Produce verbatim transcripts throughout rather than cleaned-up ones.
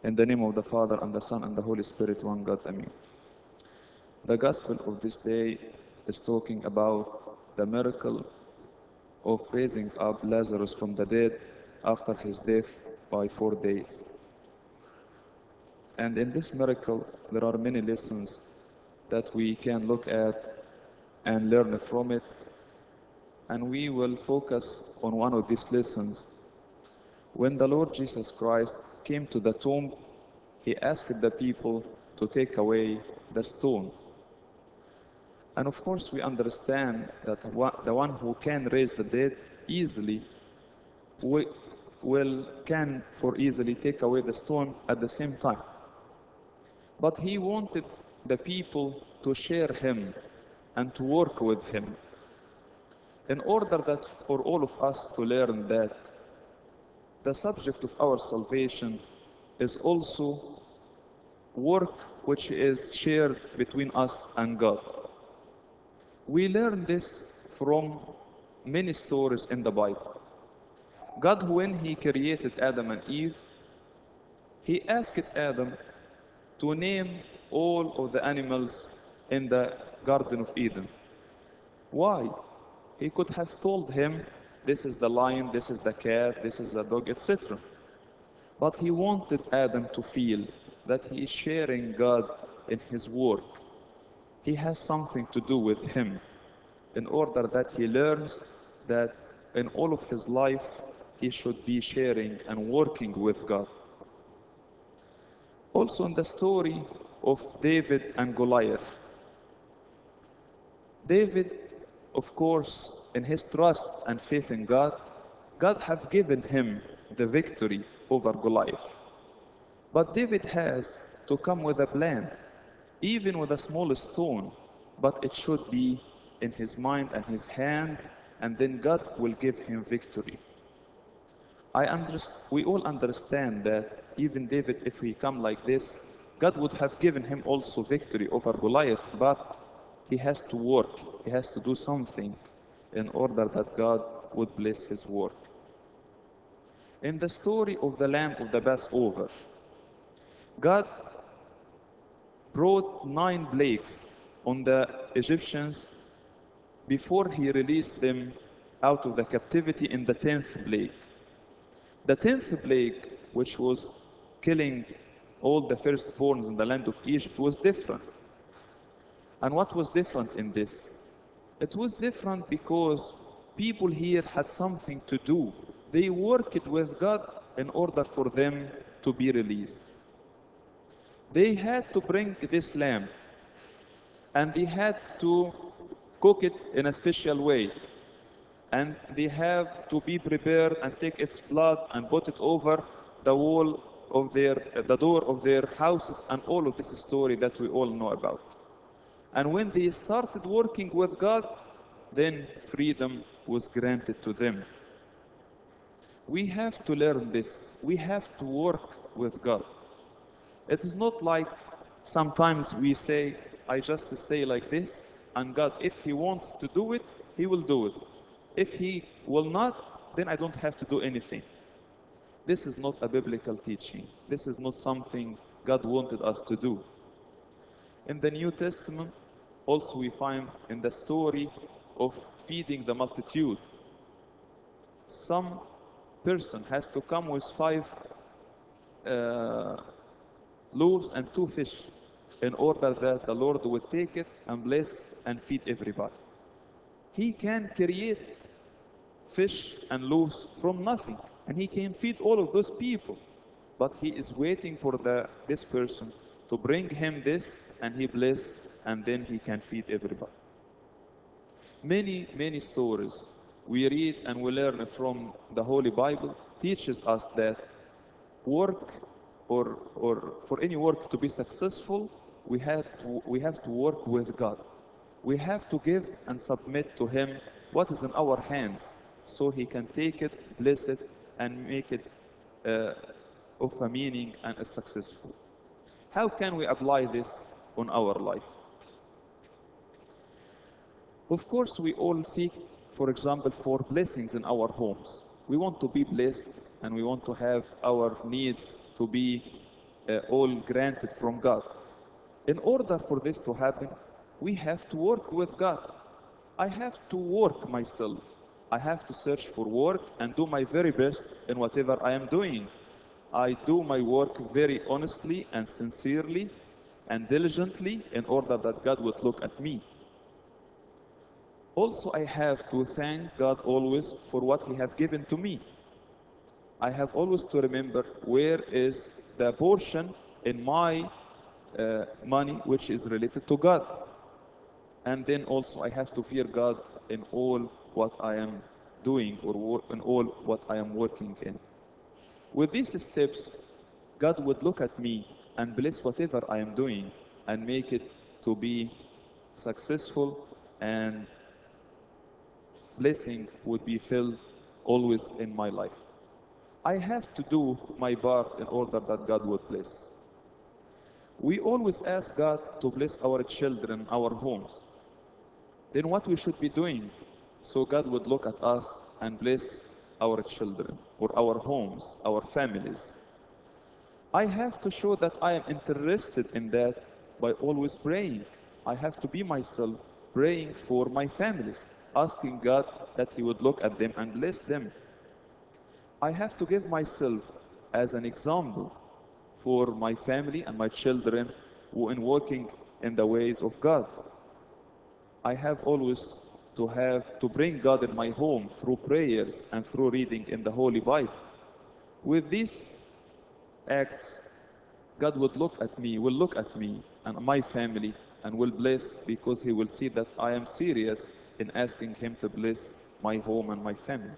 In the name of the Father, and the Son, and the Holy Spirit, one God, Amen. The Gospel of this day is talking about the miracle of raising up Lazarus from the dead after his death by four days. And in this miracle, there are many lessons that we can look at and learn from it. And we will focus on one of these lessons. When the Lord Jesus Christ came to the tomb, he asked the people to take away the stone. And of course, we understand that the one who can raise the dead easily will can for easily take away the stone at the same time. But he wanted the people to share him and to work with him, in order that for all of us to learn that the subject of our salvation is also work which is shared between us and God. We learn this from many stories in the Bible. God, when he created Adam and Eve, he asked Adam to name all of the animals in the Garden of Eden. Why? He could have told him, this is the lion, this is the cat, this is the dog, et cetera. But he wanted Adam to feel that he is sharing God in his work. He has something to do with him, in order that he learns that in all of his life he should be sharing and working with God. Also in the story of David and Goliath, David, of course, in his trust and faith in God, God have given him the victory over Goliath. But David has to come with a plan, even with a small stone, but it should be in his mind and his hand, and then God will give him victory. I understand, we all understand that even David, if he come like this, God would have given him also victory over Goliath, but he has to work, he has to do something in order that God would bless his work. In the story of the lamb of the Passover, God brought nine plagues on the Egyptians before he released them out of the captivity in the tenth plague. The tenth plague, which was killing all the firstborns in the land of Egypt, was different. And what was different in this? It was different because people here had something to do. They worked with God in order for them to be released. They had to bring this lamb, and they had to cook it in a special way. And they have to be prepared and take its blood and put it over the wall of their, the door of their houses, and all of this story that we all know about. And when they started working with God, then freedom was granted to them. We have to learn this. We have to work with God. It is not like sometimes we say, I just stay like this, and God, if he wants to do it, he will do it. If he will not, then I don't have to do anything. This is not a biblical teaching. This is not something God wanted us to do. In the New Testament, also we find in the story of feeding the multitude, some person has to come with five uh, loaves and two fish, in order that the Lord would take it and bless and feed everybody. He can create fish and loaves from nothing, and he can feed all of those people. But he is waiting for the, this person to bring him this, and he bless, and then he can feed everybody. Many, many stories we read and we learn from the Holy Bible teaches us that work, or, or for any work to be successful, we have to, we have to work with God. We have to give and submit to him what is in our hands, so he can take it, bless it, and make it uh, of a meaning and a successful. How can we apply this on our life? Of course, we all seek, for example, for blessings in our homes. We want to be blessed, and we want to have our needs to be uh, all granted from God. In order for this to happen, we have to work with God. I have to work myself. I have to search for work and do my very best in whatever I am doing. I do my work very honestly and sincerely and diligently in order that God would look at me. Also, I have to thank God always for what He has given to me. I have always to remember where is the portion in my uh, money which is related to God. And then also I have to fear God in all what I am doing or in all what I am working in. With these steps, God would look at me and bless whatever I am doing and make it to be successful, and blessing would be filled always in my life. I have to do my part in order that God would bless. We always ask God to bless our children, our homes. Then what we should be doing so God would look at us and bless our children or our homes, our families. I have to show that I am interested in that by always praying. I have to be myself praying for my families, asking God that He would look at them and bless them. I have to give myself as an example for my family and my children who in working in the ways of God. I have always to have to bring God in my home through prayers and through reading in the Holy Bible. With these acts, God would look at me, will look at me and my family and will bless, because He will see that I am serious in asking Him to bless my home and my family.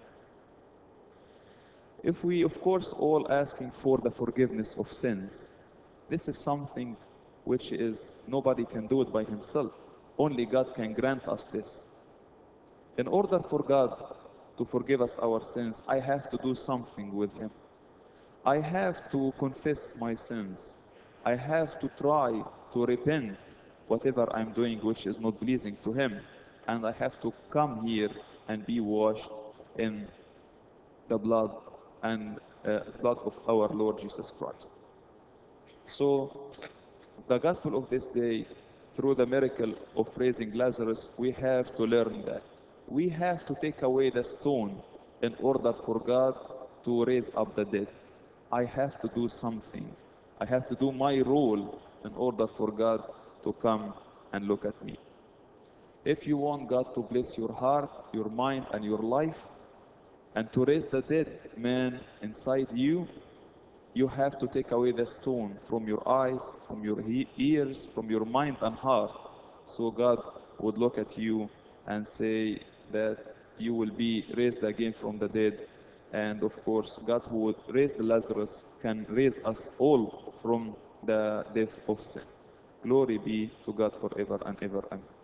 If we, of course, all asking for the forgiveness of sins, this is something which is nobody can do it by himself. Only God can grant us this. In order for God to forgive us our sins, I have to do something with Him. I have to confess my sins. I have to try to repent whatever I'm doing which is not pleasing to Him. And I have to come here and be washed in the blood and uh, blood of our Lord Jesus Christ. So, the gospel of this day, through the miracle of raising Lazarus, we have to learn that. We have to take away the stone in order for God to raise up the dead. I have to do something. I have to do my role in order for God to come and look at me. If you want God to bless your heart, your mind, and your life, and to raise the dead man inside you, you have to take away the stone from your eyes, from your he ears, from your mind and heart, so God would look at you and say that you will be raised again from the dead. And of course, God who would raise the Lazarus can raise us all from the death of sin. Glory be to God forever and ever. Amen.